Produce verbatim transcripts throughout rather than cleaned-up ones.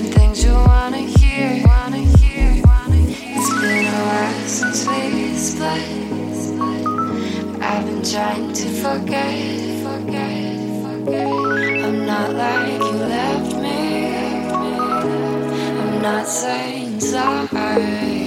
some things you wanna hear. Wanna hear. It's been a while since we split. I've been trying to forget, forget, forget. I'm not like you left me. I'm not saying sorry.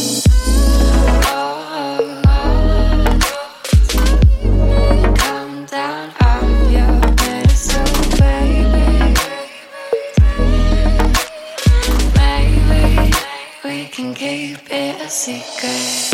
Can keep it a secret.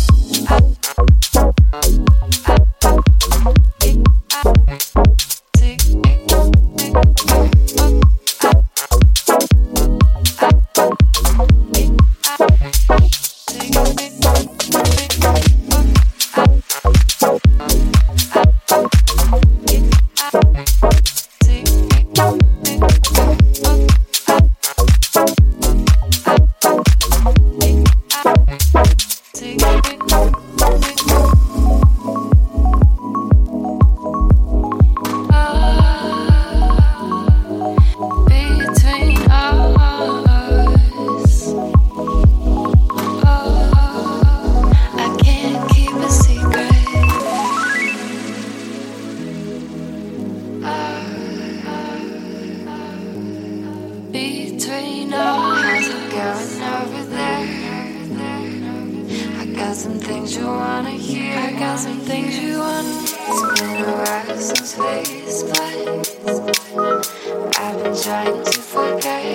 Between us, how's it going over there? I got some things you wanna hear. I got some things you wanna. It's been a while since we split. I've been trying to forget.